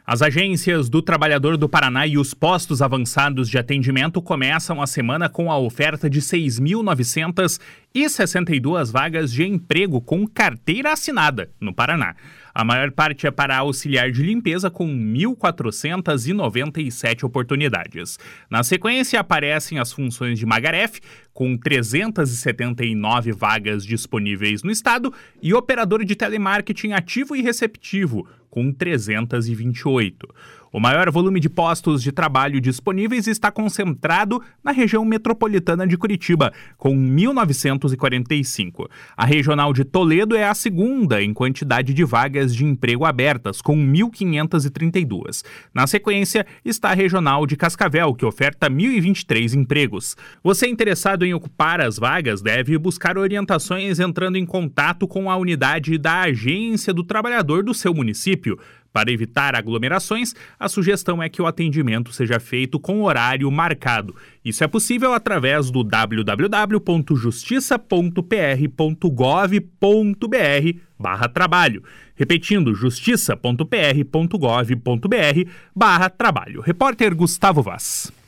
As agências do Trabalhador do Paraná e os postos avançados de atendimento começam a semana com a oferta de 6.962 vagas de emprego com carteira assinada no Paraná. A maior parte é para auxiliar de limpeza, com 1.497 oportunidades. Na sequência, aparecem as funções de Magaref, com 379 vagas disponíveis no estado, e operador de telemarketing ativo e receptivo, com 328. O maior volume de postos de trabalho disponíveis está concentrado na região metropolitana de Curitiba, com 1.945. A regional de Toledo é a segunda em quantidade de vagas de emprego abertas, com 1.532. Na sequência está a regional de Cascavel, que oferta 1.023 empregos. Você interessado em ocupar as vagas deve buscar orientações entrando em contato com a unidade da Agência do Trabalhador do seu município. Para evitar aglomerações, a sugestão é que o atendimento seja feito com horário marcado. Isso é possível através do www.justiça.pr.gov.br/trabalho. Repetindo, justiça.pr.gov.br/trabalho. Repórter Gustavo Vaz.